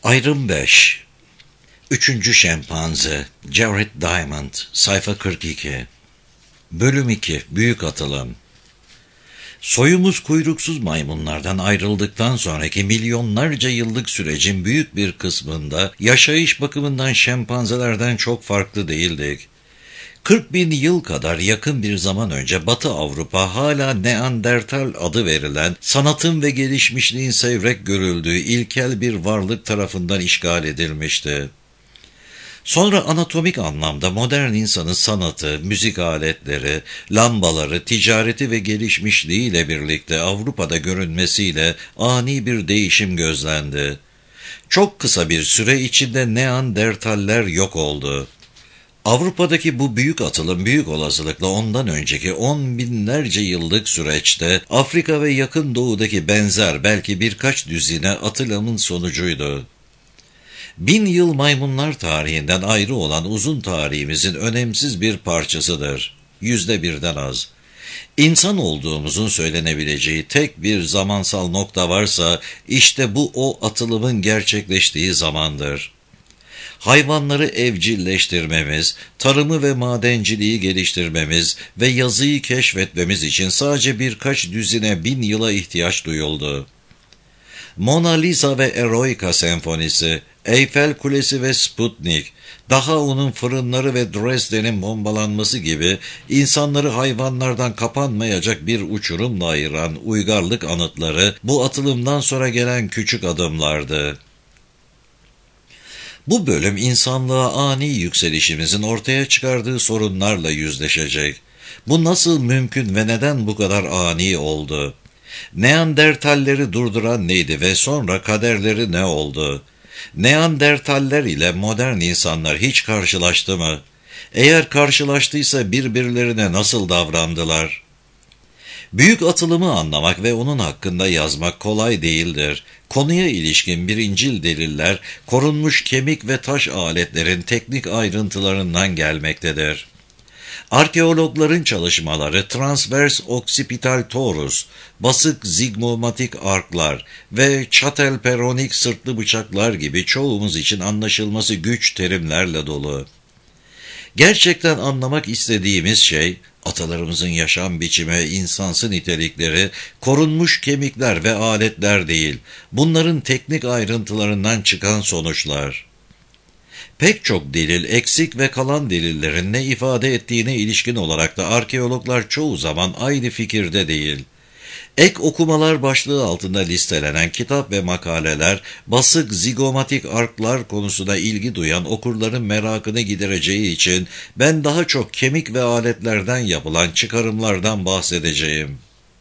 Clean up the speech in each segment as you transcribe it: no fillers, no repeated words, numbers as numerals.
Ayrım 5. Üçüncü Şempanze Jared Diamond. Sayfa 42. Bölüm 2. Büyük atılım. Soyumuz kuyruksuz maymunlardan ayrıldıktan sonraki milyonlarca yıllık sürecin büyük bir kısmında yaşayış bakımından şempanzelerden çok farklı değildik. 40.000 yıl kadar yakın bir zaman önce Batı Avrupa hala Neandertal adı verilen sanatın ve gelişmişliğin sevrek görüldüğü ilkel bir varlık tarafından işgal edilmişti. Sonra anatomik anlamda modern insanın sanatı, müzik aletleri, lambaları, ticareti ve gelişmişliğiyle birlikte Avrupa'da görünmesiyle ani bir değişim gözlendi. Çok kısa bir süre içinde Neandertaller yok oldu. Avrupa'daki bu büyük atılım büyük olasılıkla ondan önceki 10 binlerce yıllık süreçte Afrika ve Yakın Doğu'daki benzer belki birkaç düzine atılımın sonucuydu. 1000 yıl maymunlar tarihinden ayrı olan uzun tarihimizin önemsiz bir parçasıdır. %1'den az. İnsan olduğumuzun söylenebileceği tek bir zamansal nokta varsa işte bu o atılımın gerçekleştiği zamandır. Hayvanları evcilleştirmemiz, tarımı ve madenciliği geliştirmemiz ve yazıyı keşfetmemiz için sadece birkaç düzine 1000 yıla ihtiyaç duyuldu. Mona Lisa ve Eroica senfonisi, Eyfel Kulesi ve Sputnik, Dachau'nun fırınları ve Dresden'in bombalanması gibi insanları hayvanlardan kapanmayacak bir uçurumla ayıran uygarlık anıtları bu atılımdan sonra gelen küçük adımlardı. Bu bölüm insanlığa ani yükselişimizin ortaya çıkardığı sorunlarla yüzleşecek. Bu nasıl mümkün ve neden bu kadar ani oldu? Neandertalleri durduran neydi ve sonra kaderleri ne oldu? Neandertaller ile modern insanlar hiç karşılaştı mı? Eğer karşılaştıysa birbirlerine nasıl davrandılar? Büyük atılımı anlamak ve onun hakkında yazmak kolay değildir. Konuya ilişkin birincil deliller, korunmuş kemik ve taş aletlerin teknik ayrıntılarından gelmektedir. Arkeologların çalışmaları transvers oksipital torus, basık zigmomatik arklar ve çatelperonik sırtlı bıçaklar gibi çoğumuz için anlaşılması güç terimlerle dolu. Gerçekten anlamak istediğimiz şey, atalarımızın yaşam biçimi, insansı nitelikleri, korunmuş kemikler ve aletler değil, bunların teknik ayrıntılarından çıkan sonuçlar. Pek çok delil, eksik ve kalan delillerin ne ifade ettiğine ilişkin olarak da arkeologlar çoğu zaman aynı fikirde değil. Ek okumalar başlığı altında listelenen kitap ve makaleler, basık zigomatik arklar konusuna ilgi duyan okurların merakını gidereceği için ben daha çok kemik ve aletlerden yapılan çıkarımlardan bahsedeceğim.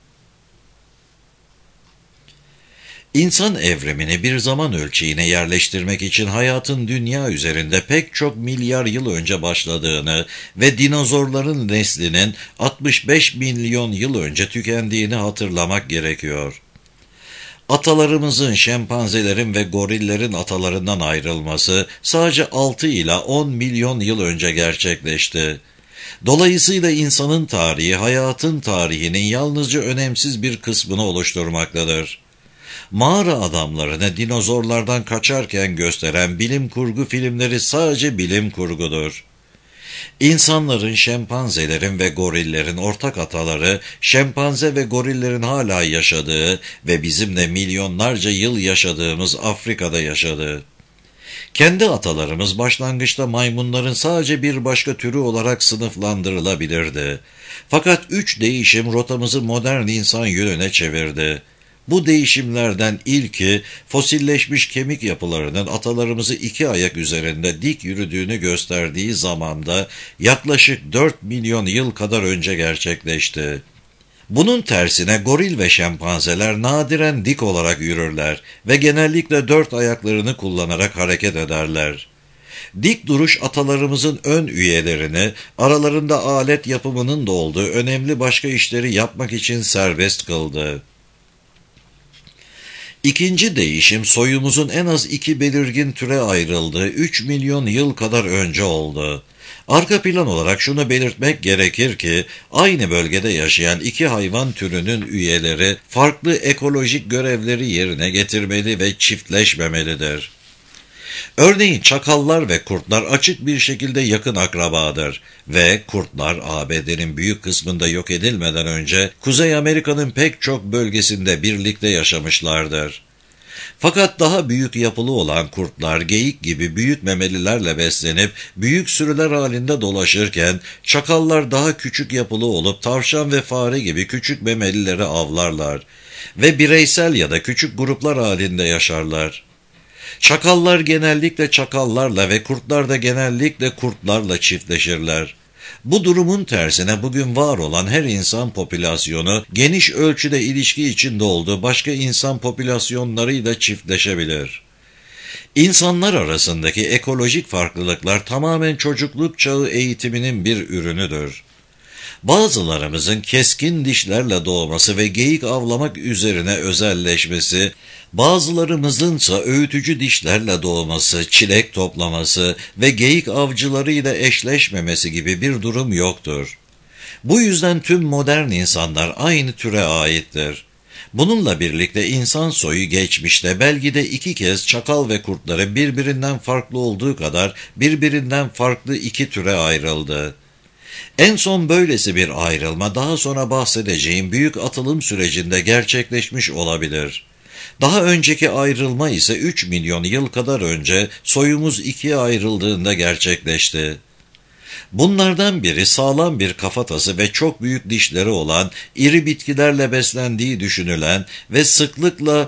İnsan evrimini bir zaman ölçeğine yerleştirmek için hayatın dünya üzerinde pek çok milyar yıl önce başladığını ve dinozorların neslinin 65 milyon yıl önce tükendiğini hatırlamak gerekiyor. Atalarımızın, şempanzelerin ve gorillerin atalarından ayrılması sadece 6 ila 10 milyon yıl önce gerçekleşti. Dolayısıyla insanın tarihi, hayatın tarihinin yalnızca önemsiz bir kısmını oluşturmaktadır. Mağara adamlarını dinozorlardan kaçarken gösteren bilim kurgu filmleri sadece bilim kurgudur. İnsanların, şempanzelerin ve gorillerin ortak ataları, şempanze ve gorillerin hala yaşadığı ve bizimle milyonlarca yıl yaşadığımız Afrika'da yaşadı. Kendi atalarımız başlangıçta maymunların sadece bir başka türü olarak sınıflandırılabilirdi. Fakat 3 değişim rotamızı modern insan yönüne çevirdi. Bu değişimlerden ilki fosilleşmiş kemik yapılarının atalarımızı 2 ayak üzerinde dik yürüdüğünü gösterdiği zamanda yaklaşık 4 milyon yıl kadar önce gerçekleşti. Bunun tersine goril ve şempanzeler nadiren dik olarak yürürler ve genellikle 4 ayaklarını kullanarak hareket ederler. Dik duruş atalarımızın ön üyelerini aralarında alet yapımının da olduğu önemli başka işleri yapmak için serbest kıldı. İkinci değişim soyumuzun en az 2 belirgin türe ayrıldığı 3 milyon yıl kadar önce oldu. Arka plan olarak şunu belirtmek gerekir ki aynı bölgede yaşayan 2 hayvan türünün üyeleri farklı ekolojik görevleri yerine getirmeli ve çiftleşmemelidir. Örneğin çakallar ve kurtlar açık bir şekilde yakın akrabadır ve kurtlar ABD'nin büyük kısmında yok edilmeden önce Kuzey Amerika'nın pek çok bölgesinde birlikte yaşamışlardır. Fakat daha büyük yapılı olan kurtlar geyik gibi büyük memelilerle beslenip büyük sürüler halinde dolaşırken çakallar daha küçük yapılı olup tavşan ve fare gibi küçük memelileri avlarlar ve bireysel ya da küçük gruplar halinde yaşarlar. Çakallar genellikle çakallarla ve kurtlar da genellikle kurtlarla çiftleşirler. Bu durumun tersine bugün var olan her insan popülasyonu geniş ölçüde ilişki içinde olduğu başka insan popülasyonlarıyla çiftleşebilir. İnsanlar arasındaki ekolojik farklılıklar tamamen çocukluk çağı eğitiminin bir ürünüdür. Bazılarımızın keskin dişlerle doğması ve geyik avlamak üzerine özelleşmesi, bazılarımızınsa öğütücü dişlerle doğması, çilek toplaması ve geyik avcılarıyla eşleşmemesi gibi bir durum yoktur. Bu yüzden tüm modern insanlar aynı türe aittir. Bununla birlikte insan soyu geçmişte belki de 2 kez çakal ve kurtları birbirinden farklı olduğu kadar birbirinden farklı 2 türe ayrıldı. En son böylesi bir ayrılma daha sonra bahsedeceğim büyük atılım sürecinde gerçekleşmiş olabilir. Daha önceki ayrılma ise 3 milyon yıl kadar önce soyumuz 2'ye ayrıldığında gerçekleşti. Bunlardan biri sağlam bir kafatası ve çok büyük dişleri olan, iri bitkilerle beslendiği düşünülen ve sıklıkla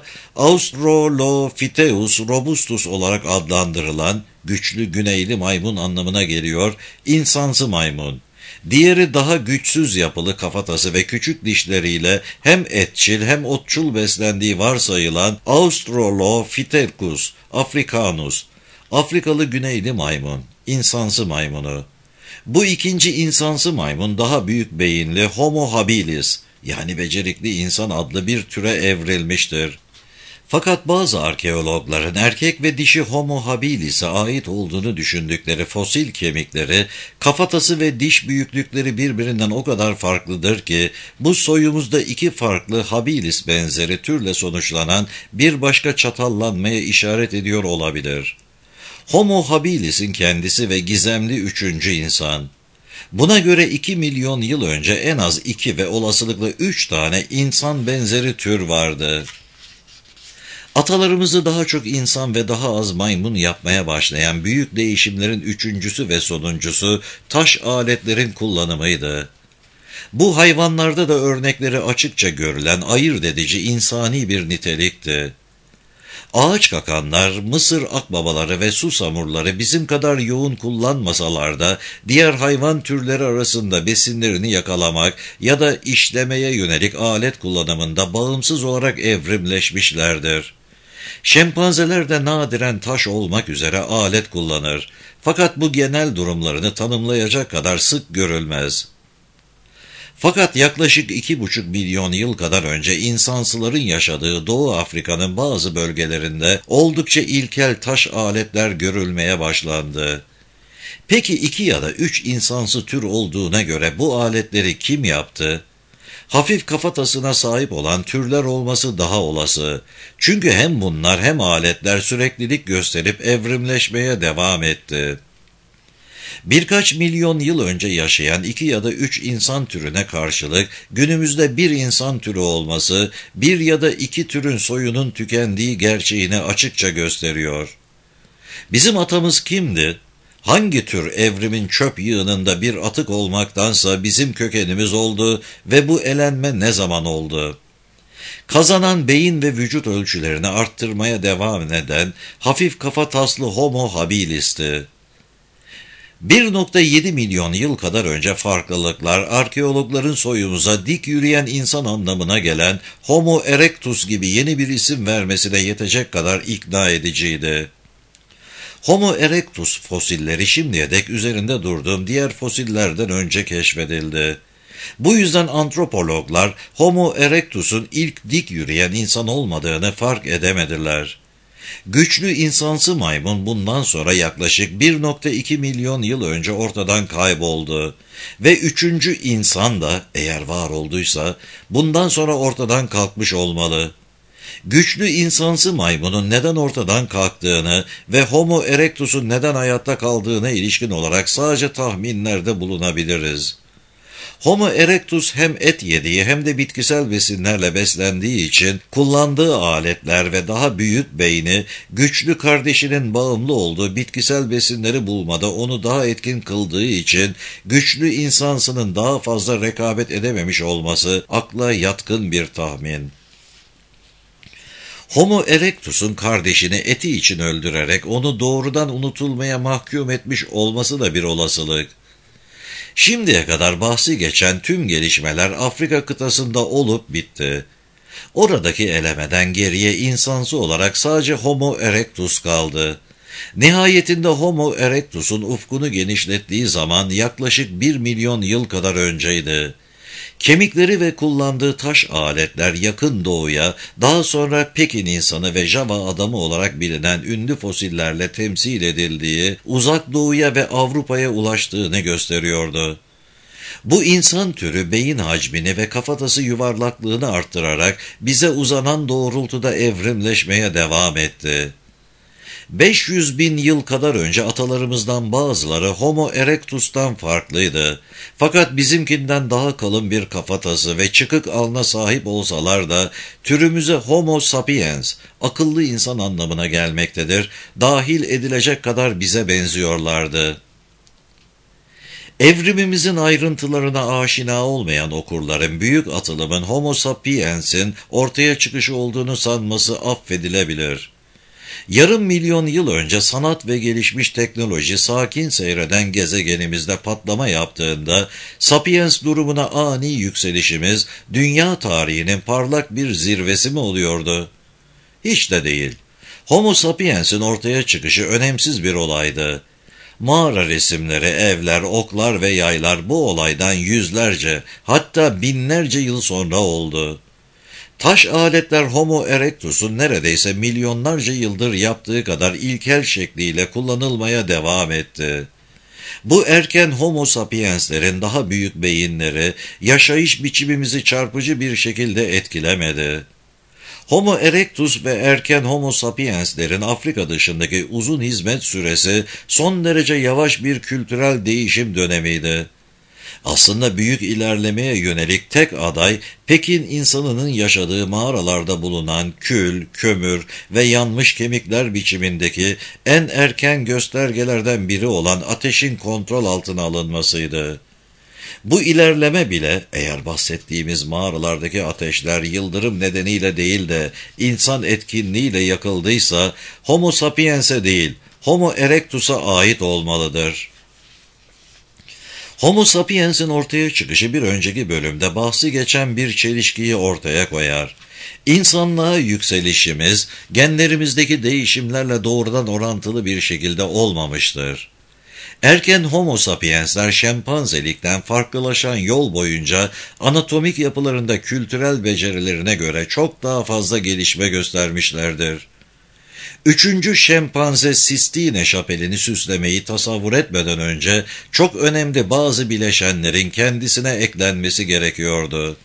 Australopithecus robustus olarak adlandırılan güçlü güneyli maymun anlamına geliyor, insansı maymun. Diğeri daha güçsüz yapılı kafatası ve küçük dişleriyle hem etçil hem otçul beslendiği varsayılan Australopithecus africanus, Afrikalı güneyli maymun, insansı maymunu. Bu ikinci insansı maymun daha büyük beyinli Homo habilis yani becerikli insan adlı bir türe evrilmiştir. Fakat bazı arkeologların erkek ve dişi Homo habilis'e ait olduğunu düşündükleri fosil kemikleri, kafatası ve diş büyüklükleri birbirinden o kadar farklıdır ki bu soyumuzda 2 farklı habilis benzeri türle sonuçlanan bir başka çatallanmaya işaret ediyor olabilir. Homo habilis'in kendisi ve gizemli 3. insan. Buna göre 2 milyon yıl önce en az 2 ve olasılıkla 3 tane insan benzeri tür vardı. Atalarımızı daha çok insan ve daha az maymun yapmaya başlayan büyük değişimlerin 3.'sü ve sonuncusu taş aletlerin kullanımıydı. Bu hayvanlarda da örnekleri açıkça görülen ayırt edici insani bir nitelikti. Ağaç kakanlar, Mısır akbabaları ve susamurları bizim kadar yoğun kullanmasalar da diğer hayvan türleri arasında besinlerini yakalamak ya da işlemeye yönelik alet kullanımında bağımsız olarak evrimleşmişlerdir. Şempanzeler de nadiren taş olmak üzere alet kullanır. Fakat bu genel durumlarını tanımlayacak kadar sık görülmez. Fakat yaklaşık 2,5 milyon yıl kadar önce insansıların yaşadığı Doğu Afrika'nın bazı bölgelerinde oldukça ilkel taş aletler görülmeye başlandı. Peki 2 ya da 3 insansı tür olduğuna göre bu aletleri kim yaptı? Hafif kafatasına sahip olan türler olması daha olası. Çünkü hem bunlar hem aletler süreklilik gösterip evrimleşmeye devam etti. Birkaç milyon yıl önce yaşayan 2 ya da 3 insan türüne karşılık günümüzde bir insan türü olması, 1 ya da 2 türün soyunun tükendiği gerçeğini açıkça gösteriyor. Bizim atamız kimdi? Hangi tür evrimin çöp yığınında bir atık olmaktansa bizim kökenimiz oldu ve bu elenme ne zaman oldu? Kazanan beyin ve vücut ölçülerini arttırmaya devam eden hafif kafa taslı Homo habilis'ti. 1,7 milyon yıl kadar önce farklılıklar arkeologların soyumuza dik yürüyen insan anlamına gelen Homo erectus gibi yeni bir isim vermesine yetecek kadar ikna ediciydi. Homo erectus fosilleri şimdiye dek üzerinde durduğum diğer fosillerden önce keşfedildi. Bu yüzden antropologlar Homo erectus'un ilk dik yürüyen insan olmadığını fark edemediler. Güçlü insansı maymun bundan sonra yaklaşık 1,2 milyon yıl önce ortadan kayboldu ve 3. insan da eğer var olduysa bundan sonra ortadan kalkmış olmalı. güçlü insansı maymunun neden ortadan kalktığını ve Homo erectus'un neden hayatta kaldığına ilişkin olarak sadece tahminlerde bulunabiliriz. Homo erectus hem et yediği hem de bitkisel besinlerle beslendiği için kullandığı aletler ve daha büyük beyni güçlü kardeşinin bağımlı olduğu bitkisel besinleri bulmada onu daha etkin kıldığı için güçlü insansının daha fazla rekabet edememiş olması akla yatkın bir tahmin. Homo erectus'un kardeşini eti için öldürerek onu doğrudan unutulmaya mahkum etmiş olması da bir olasılık. Şimdiye kadar bahsi geçen tüm gelişmeler Afrika kıtasında olup bitti. Oradaki elemeden geriye insansı olarak sadece Homo erectus kaldı. Nihayetinde Homo erectus'un ufkunu genişlettiği zaman yaklaşık 1 milyon yıl kadar önceydi. Kemikleri ve kullandığı taş aletler yakın doğuya, daha sonra Pekin insanı ve Java adamı olarak bilinen ünlü fosillerle temsil edildiği, uzak doğuya ve Avrupa'ya ulaştığını gösteriyordu. Bu insan türü beyin hacmini ve kafatası yuvarlaklığını arttırarak bize uzanan doğrultuda evrimleşmeye devam etti. 500 bin yıl kadar önce atalarımızdan bazıları Homo erectus'tan farklıydı. Fakat bizimkinden daha kalın bir kafatası ve çıkık alna sahip olsalar da türümüze Homo sapiens, akıllı insan anlamına gelmektedir, dahil edilecek kadar bize benziyorlardı. Evrimimizin ayrıntılarına aşina olmayan okurların büyük atılımın Homo sapiens'in ortaya çıkışı olduğunu sanması affedilebilir. Yarım milyon yıl önce sanat ve gelişmiş teknoloji sakin seyreden gezegenimizde patlama yaptığında Sapiens durumuna ani yükselişimiz dünya tarihinin parlak bir zirvesi mi oluyordu? Hiç de değil. Homo sapiens'in ortaya çıkışı önemsiz bir olaydı. Mağara resimleri, evler, oklar ve yaylar bu olaydan yüzlerce, hatta binlerce yıl sonra oldu. Taş aletler Homo erectus'un neredeyse milyonlarca yıldır yaptığı kadar ilkel şekliyle kullanılmaya devam etti. Bu erken Homo sapienslerin daha büyük beyinleri, yaşayış biçimimizi çarpıcı bir şekilde etkilemedi. Homo erectus ve erken Homo sapienslerin Afrika dışındaki uzun hizmet süresi son derece yavaş bir kültürel değişim dönemiydi. Aslında büyük ilerlemeye yönelik tek aday, Pekin insanının yaşadığı mağaralarda bulunan kül, kömür ve yanmış kemikler biçimindeki en erken göstergelerden biri olan ateşin kontrol altına alınmasıydı. Bu ilerleme bile, eğer bahsettiğimiz mağaralardaki ateşler yıldırım nedeniyle değil de insan etkinliğiyle yakıldıysa, Homo sapiens'e değil, Homo erectus'a ait olmalıdır. Homo sapiens'in ortaya çıkışı bir önceki bölümde bahsi geçen bir çelişkiyi ortaya koyar. İnsanlığa yükselişimiz, genlerimizdeki değişimlerle doğrudan orantılı bir şekilde olmamıştır. Erken Homo sapiensler şempanzelikten farklılaşan yol boyunca anatomik yapılarında kültürel becerilerine göre çok daha fazla gelişme göstermişlerdir. Üçüncü şempanze Sistine şapelini süslemeyi tasavvur etmeden önce çok önemli bazı bileşenlerin kendisine eklenmesi gerekiyordu.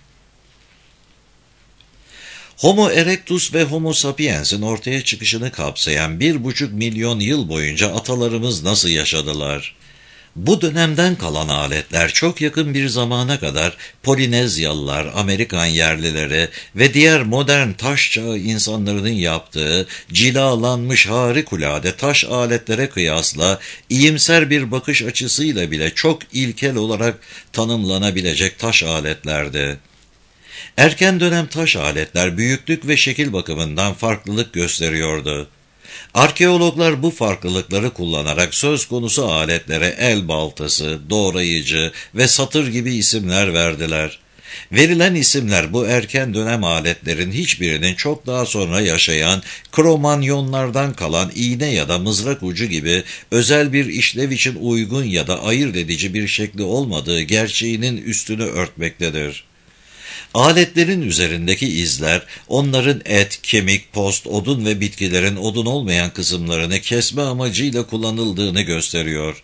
Homo erectus ve Homo sapiens'in ortaya çıkışını kapsayan 1,5 milyon yıl boyunca atalarımız nasıl yaşadılar? Bu dönemden kalan aletler çok yakın bir zamana kadar Polinezyalılar, Amerikan yerlileri ve diğer modern taş çağı insanlarının yaptığı cilalanmış harikulade taş aletlere kıyasla iyimser bir bakış açısıyla bile çok ilkel olarak tanımlanabilecek taş aletlerdi. Erken dönem taş aletler büyüklük ve şekil bakımından farklılık gösteriyordu. Arkeologlar bu farklılıkları kullanarak söz konusu aletlere el baltası, doğrayıcı ve satır gibi isimler verdiler. Verilen isimler bu erken dönem aletlerin hiçbirinin çok daha sonra yaşayan Kromanyonlardan kalan iğne ya da mızrak ucu gibi özel bir işlev için uygun ya da ayırt edici bir şekli olmadığı gerçeğinin üstünü örtmektedir. Aletlerin üzerindeki izler, onların et, kemik, post, odun ve bitkilerin odun olmayan kısımlarını kesme amacıyla kullanıldığını gösteriyor.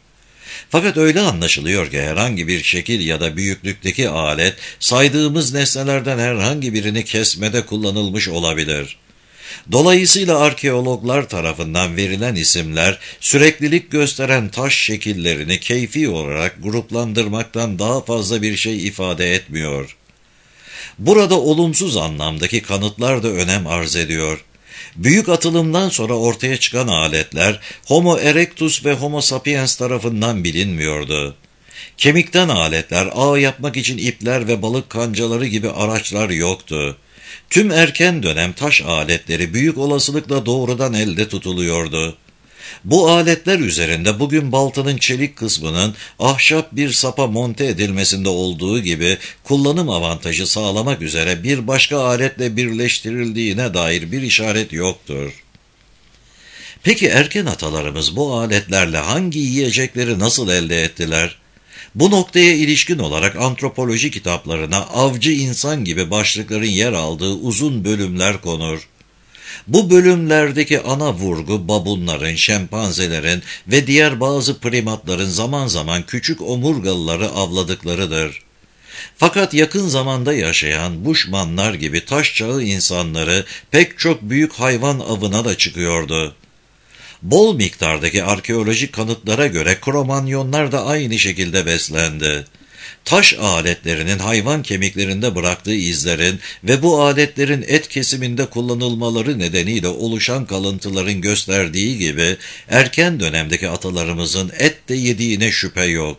Fakat öyle anlaşılıyor ki herhangi bir şekil ya da büyüklükteki alet saydığımız nesnelerden herhangi birini kesmede kullanılmış olabilir. Dolayısıyla arkeologlar tarafından verilen isimler süreklilik gösteren taş şekillerini keyfi olarak gruplandırmaktan daha fazla bir şey ifade etmiyor. Burada olumsuz anlamdaki kanıtlar da önem arz ediyor. Büyük atılımdan sonra ortaya çıkan aletler Homo erectus ve Homo sapiens tarafından bilinmiyordu. Kemikten aletler, ağ yapmak için ipler ve balık kancaları gibi araçlar yoktu. Tüm erken dönem taş aletleri büyük olasılıkla doğrudan elde tutuluyordu. Bu aletler üzerinde bugün baltanın çelik kısmının ahşap bir sapa monte edilmesinde olduğu gibi kullanım avantajı sağlamak üzere bir başka aletle birleştirildiğine dair bir işaret yoktur. Peki erken atalarımız bu aletlerle hangi yiyecekleri nasıl elde ettiler? Bu noktaya ilişkin olarak antropoloji kitaplarına avcı insan gibi başlıkların yer aldığı uzun bölümler konur. Bu bölümlerdeki ana vurgu babunların, şempanzelerin ve diğer bazı primatların zaman zaman küçük omurgalıları avladıklarıdır. Fakat yakın zamanda yaşayan Bushmanlar gibi taş çağı insanları pek çok büyük hayvan avına da çıkıyordu. Bol miktardaki arkeolojik kanıtlara göre Kromanyonlar da aynı şekilde beslendi. Taş aletlerinin hayvan kemiklerinde bıraktığı izlerin ve bu aletlerin et kesiminde kullanılmaları nedeniyle oluşan kalıntıların gösterdiği gibi erken dönemdeki atalarımızın et de yediğine şüphe yok.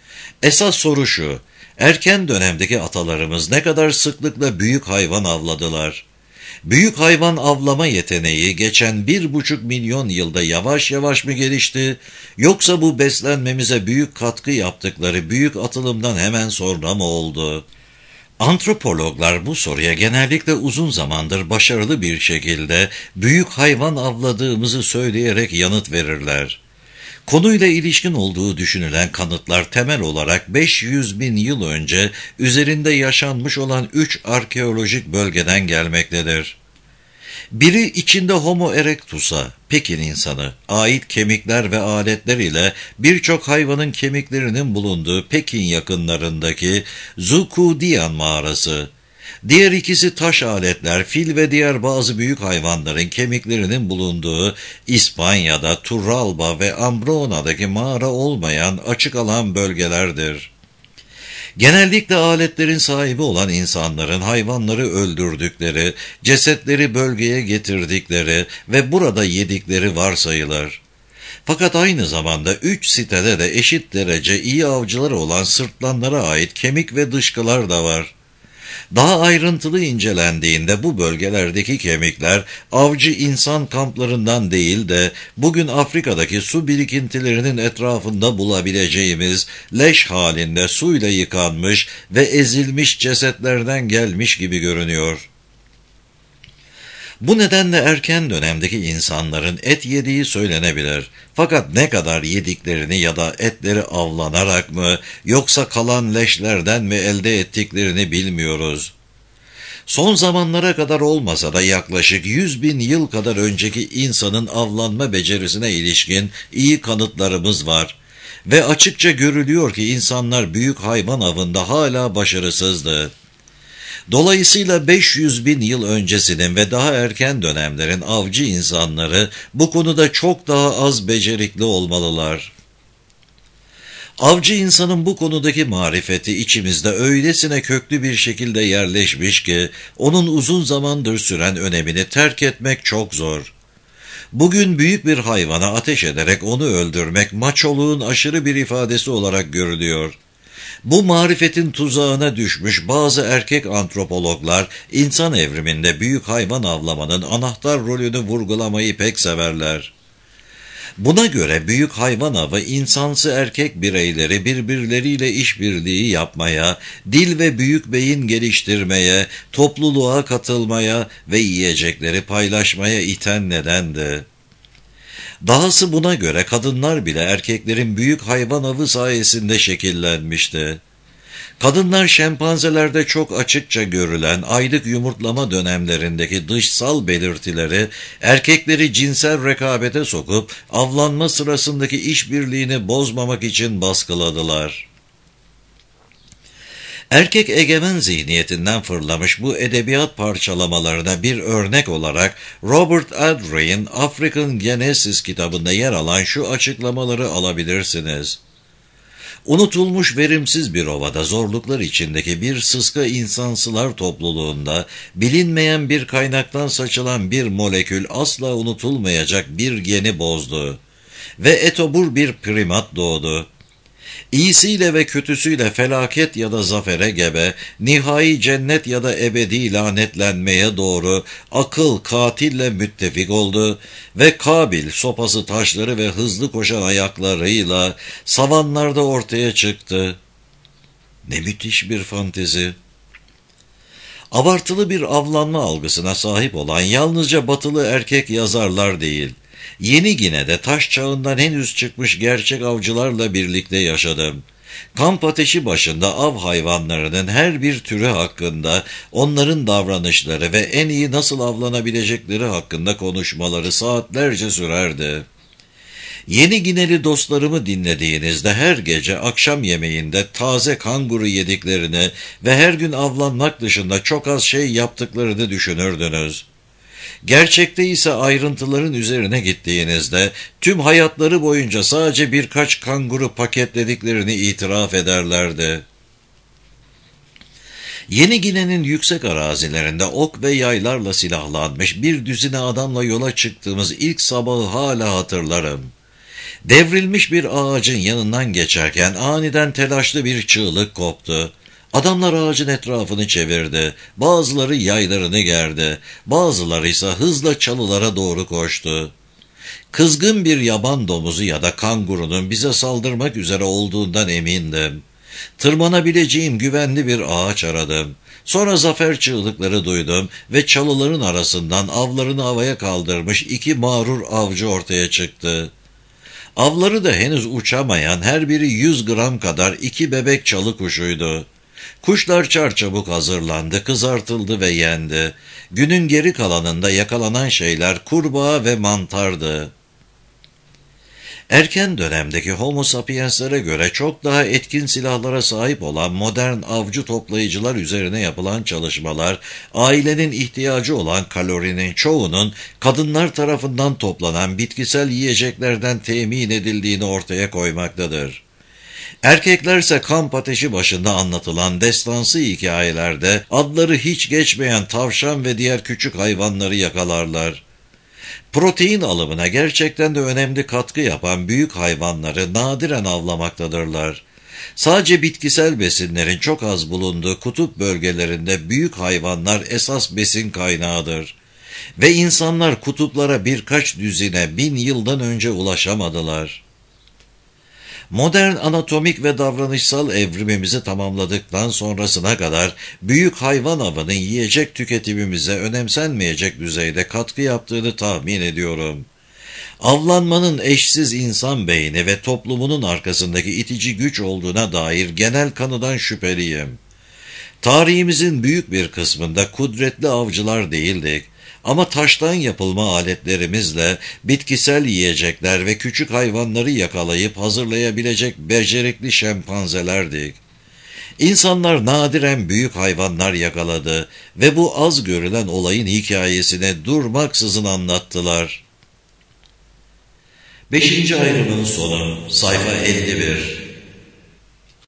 Esas soru şu, erken dönemdeki atalarımız ne kadar sıklıkla büyük hayvan avladılar? Büyük hayvan avlama yeteneği geçen 1,5 milyon yılda yavaş yavaş mı gelişti, yoksa bu beslenmemize büyük katkı yaptıkları büyük atılımdan hemen sonra mı oldu? Antropologlar bu soruya genellikle uzun zamandır başarılı bir şekilde büyük hayvan avladığımızı söyleyerek yanıt verirler. Konuyla ilişkin olduğu düşünülen kanıtlar temel olarak 500 bin yıl önce üzerinde yaşanmış olan 3 arkeolojik bölgeden gelmektedir. Biri içinde Homo erectus'a, Pekin insanı, ait kemikler ve aletler ile birçok hayvanın kemiklerinin bulunduğu Pekin yakınlarındaki Zukudian mağarası. Diğer ikisi taş aletler, fil ve diğer bazı büyük hayvanların kemiklerinin bulunduğu İspanya'da Turralba ve Ambrona'daki mağara olmayan açık alan bölgelerdir. Genellikle aletlerin sahibi olan insanların hayvanları öldürdükleri, cesetleri bölgeye getirdikleri ve burada yedikleri varsayılır. Fakat aynı zamanda 3 sitede de eşit derece iyi avcıları olan sırtlanlara ait kemik ve dışkılar da var. Daha ayrıntılı incelendiğinde bu bölgelerdeki kemikler avcı insan kamplarından değil de bugün Afrika'daki su birikintilerinin etrafında bulabileceğimiz leş halinde suyla yıkanmış ve ezilmiş cesetlerden gelmiş gibi görünüyor. Bu nedenle erken dönemdeki insanların et yediği söylenebilir. Fakat ne kadar yediklerini ya da etleri avlanarak mı yoksa kalan leşlerden mi elde ettiklerini bilmiyoruz. Son zamanlara kadar olmasa da yaklaşık 100 bin yıl kadar önceki insanın avlanma becerisine ilişkin iyi kanıtlarımız var. Ve açıkça görülüyor ki insanlar büyük hayvan avında hala başarısızdı. Dolayısıyla 500 bin yıl öncesinin ve daha erken dönemlerin avcı insanları bu konuda çok daha az becerikli olmalılar. Avcı insanın bu konudaki marifeti içimizde öylesine köklü bir şekilde yerleşmiş ki onun uzun zamandır süren önemini terk etmek çok zor. Bugün büyük bir hayvana ateş ederek onu öldürmek maçoluğun aşırı bir ifadesi olarak görülüyor. Bu marifetin tuzağına düşmüş bazı erkek antropologlar insan evriminde büyük hayvan avlamanın anahtar rolünü vurgulamayı pek severler. Buna göre büyük hayvan avı insansı erkek bireyleri birbirleriyle işbirliği yapmaya, dil ve büyük beyin geliştirmeye, topluluğa katılmaya ve yiyecekleri paylaşmaya iten nedendi. Dahası buna göre kadınlar bile erkeklerin büyük hayvan avı sayesinde şekillenmişti. Kadınlar şempanzelerde çok açıkça görülen aylık yumurtlama dönemlerindeki dışsal belirtileri erkekleri cinsel rekabete sokup avlanma sırasındaki işbirliğini bozmamak için baskıladılar. Erkek egemen zihniyetinden fırlamış bu edebiyat parçalamalarına bir örnek olarak Robert Aldrich'in African Genesis kitabında yer alan şu açıklamaları alabilirsiniz. Unutulmuş verimsiz bir ovada zorluklar içindeki bir sıska insansılar topluluğunda bilinmeyen bir kaynaktan saçılan bir molekül asla unutulmayacak bir geni bozdu ve etobur bir primat doğdu. İyisiyle ve kötüsüyle felaket ya da zafere gebe, nihai cennet ya da ebedi lanetlenmeye doğru akıl katille müttefik oldu ve Kabil sopası taşları ve hızlı koşan ayaklarıyla savanlarda ortaya çıktı. Ne müthiş bir fantezi! Abartılı bir avlanma algısına sahip olan yalnızca batılı erkek yazarlar değil, Yeni Gine'de taş çağından henüz çıkmış gerçek avcılarla birlikte yaşadım. Kamp ateşi başında av hayvanlarının her bir türü hakkında, onların davranışları ve en iyi nasıl avlanabilecekleri hakkında konuşmaları saatlerce sürerdi. Yeni Gineli dostlarımı dinlediğinizde her gece akşam yemeğinde taze kanguru yediklerini ve her gün avlanmak dışında çok az şey yaptıklarını düşünürdünüz. Gerçekte ise ayrıntıların üzerine gittiğinizde tüm hayatları boyunca sadece birkaç kanguru paketlediklerini itiraf ederlerdi. Yeni Gine'nin yüksek arazilerinde ok ve yaylarla silahlanmış bir düzine adamla yola çıktığımız ilk sabahı hala hatırlarım. Devrilmiş bir ağacın yanından geçerken aniden telaşlı bir çığlık koptu. Adamlar ağacın etrafını çevirdi, bazıları yaylarını gerdi, bazıları ise hızla çalılara doğru koştu. Kızgın bir yaban domuzu ya da kangurunun bize saldırmak üzere olduğundan emindim. Tırmanabileceğim güvenli bir ağaç aradım. Sonra zafer çığlıkları duydum ve çalıların arasından avlarını havaya kaldırmış iki mağrur avcı ortaya çıktı. Avları da henüz uçamayan her biri 100 gram kadar iki bebek çalı kuşuydu. Kuşlar çarçabuk hazırlandı, kızartıldı ve yendi. Günün geri kalanında yakalanan şeyler kurbağa ve mantardı. Erken dönemdeki Homo sapienslere göre çok daha etkin silahlara sahip olan modern avcı toplayıcılar üzerine yapılan çalışmalar, ailenin ihtiyacı olan kalorinin çoğunun kadınlar tarafından toplanan bitkisel yiyeceklerden temin edildiğini ortaya koymaktadır. Erkeklerse kamp ateşi başında anlatılan destansı hikayelerde adları hiç geçmeyen tavşan ve diğer küçük hayvanları yakalarlar. Protein alımına gerçekten de önemli katkı yapan büyük hayvanları nadiren avlamaktadırlar. Sadece bitkisel besinlerin çok az bulunduğu kutup bölgelerinde büyük hayvanlar esas besin kaynağıdır. Ve insanlar kutuplara birkaç düzine 1000 yıldan önce ulaşamadılar. Modern anatomik ve davranışsal evrimimizi tamamladıktan sonrasına kadar büyük hayvan avının yiyecek tüketimimize önemsenmeyecek düzeyde katkı yaptığını tahmin ediyorum. Avlanmanın eşsiz insan beyni ve toplumunun arkasındaki itici güç olduğuna dair genel kanıdan şüpheliyim. Tarihimizin büyük bir kısmında kudretli avcılar değildik. Ama taştan yapılma aletlerimizle bitkisel yiyecekler ve küçük hayvanları yakalayıp hazırlayabilecek becerikli şempanzelerdik. İnsanlar nadiren büyük hayvanlar yakaladı ve bu az görülen olayın hikayesini durmaksızın anlattılar. 5. ayrımın sonu, sayfa 51.